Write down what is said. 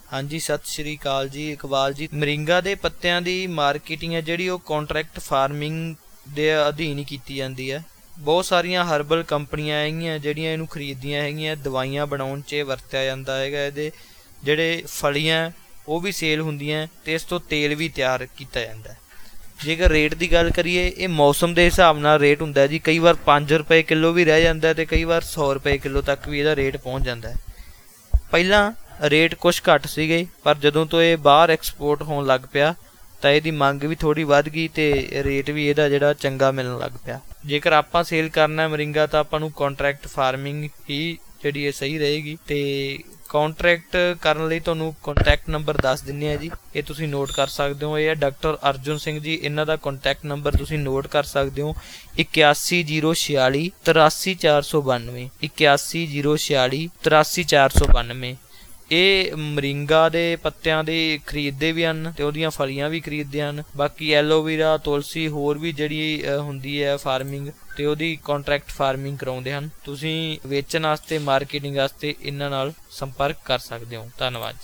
ਹਾਂਜੀ, ਸਤਿ ਸ਼੍ਰੀ ਅਕਾਲ ਜੀ। ਇਕਬਾਲ ਜੀ, ਮਰਿੰਗਾ ਦੇ ਪੱਤਿਆਂ ਦੀ ਮਾਰਕੀਟਿੰਗ ਹੈ ਜਿਹੜੀ ਉਹ ਕੰਟਰੈਕਟ ਫਾਰਮਿੰਗ ਦੇ ਅਧੀਨ ਹੀ ਕੀਤੀ ਜਾਂਦੀ ਹੈ। ਬਹੁਤ ਸਾਰੀਆਂ ਹਰਬਲ ਕੰਪਨੀਆਂ ਹੈਗੀਆਂ ਜਿਹੜੀਆਂ ਇਹਨੂੰ ਖਰੀਦਦੀਆਂ ਹੈਗੀਆਂ। ਦਵਾਈਆਂ ਬਣਾਉਣ 'ਚ ਵਰਤਿਆ ਜਾਂਦਾ ਹੈਗਾ। ਇਹਦੇ ਜਿਹੜੇ ਫਲੀਆਂ ਉਹ ਵੀ ਸੇਲ ਹੁੰਦੀਆਂ ਅਤੇ ਇਸ ਤੋਂ ਤੇਲ ਵੀ ਤਿਆਰ ਕੀਤਾ ਜਾਂਦਾ। ਜੇਕਰ ਰੇਟ ਦੀ ਗੱਲ ਕਰੀਏ, ਇਹ ਮੌਸਮ ਦੇ ਹਿਸਾਬ ਨਾਲ ਰੇਟ ਹੁੰਦਾ ਜੀ। ਕਈ ਵਾਰ 5 ਰੁਪਏ ਕਿਲੋ ਵੀ ਰਹਿ ਜਾਂਦਾ ਅਤੇ ਕਈ ਵਾਰ 100 ਰੁਪਏ ਕਿਲੋ ਤੱਕ ਵੀ ਇਹਦਾ ਰੇਟ ਪਹੁੰਚ ਜਾਂਦਾ। ਪਹਿਲਾਂ ਰੇਟ ਕੁਛ ਘੱਟ ਸੀਗੇ, ਪਰ ਜਦੋਂ ਤੋਂ ਇਹ ਬਾਹਰ ਐਕਸਪੋਰਟ ਹੋਣ ਲੱਗ ਪਿਆ ਤਾਂ ਇਹਦੀ ਮੰਗ ਵੀ ਥੋੜ੍ਹੀ ਵੱਧ ਗਈ ਅਤੇ ਰੇਟ ਵੀ ਇਹਦਾ ਜਿਹੜਾ ਚੰਗਾ ਮਿਲਣ ਲੱਗ ਪਿਆ। ਜੇਕਰ ਆਪਾਂ ਸੇਲ ਕਰਨਾ ਮਰਿੰਗਾ ਤਾਂ ਆਪਾਂ ਨੂੰ ਕੰਟਰੈਕਟ ਫਾਰਮਿੰਗ ਹੀ ਜਿਹੜੀ ਇਹ ਸਹੀ ਰਹੇਗੀ। ਅਤੇ ਕੰਟਰੈਕਟ ਕਰਨ ਲਈ ਤੁਹਾਨੂੰ ਕੰਟੈਕਟ ਨੰਬਰ ਦੱਸ ਦਿੰਦੇ ਹਾਂ ਜੀ, ਇਹ ਤੁਸੀਂ ਨੋਟ ਕਰ ਸਕਦੇ ਹੋ। ਇਹ ਹੈ ਡਾਕਟਰ ਅਰਜੁਨ ਸਿੰਘ ਜੀ, ਇਹਨਾਂ ਦਾ ਕੰਟੈਕਟ ਨੰਬਰ ਤੁਸੀਂ ਨੋਟ ਕਰ ਸਕਦੇ ਹੋ 8106 83492 8106 83492। ਇਹ ਮਰਿੰਗਾ ਦੇ ਪੱਤਿਆਂ ਦੇ ਖਰੀਦਦੇ ਵੀ ਹਨ ਅਤੇ ਉਹਦੀਆਂ ਫਲੀਆਂ ਵੀ ਖਰੀਦਦੇ ਹਨ। ਬਾਕੀ ਐਲੋਵੀਰਾ, ਤੁਲਸੀ, ਹੋਰ ਵੀ ਜਿਹੜੀ ਹੁੰਦੀ ਹੈ ਫਾਰਮਿੰਗ, ਅਤੇ ਉਹਦੀ ਕੰਟਰੈਕਟ ਫਾਰਮਿੰਗ ਕਰਾਉਂਦੇ ਹਨ। ਤੁਸੀਂ ਵੇਚਣ ਵਾਸਤੇ, ਮਾਰਕੀਟਿੰਗ ਵਾਸਤੇ ਇਹਨਾਂ ਨਾਲ ਸੰਪਰਕ ਕਰ ਸਕਦੇ ਹੋ। ਧੰਨਵਾਦ।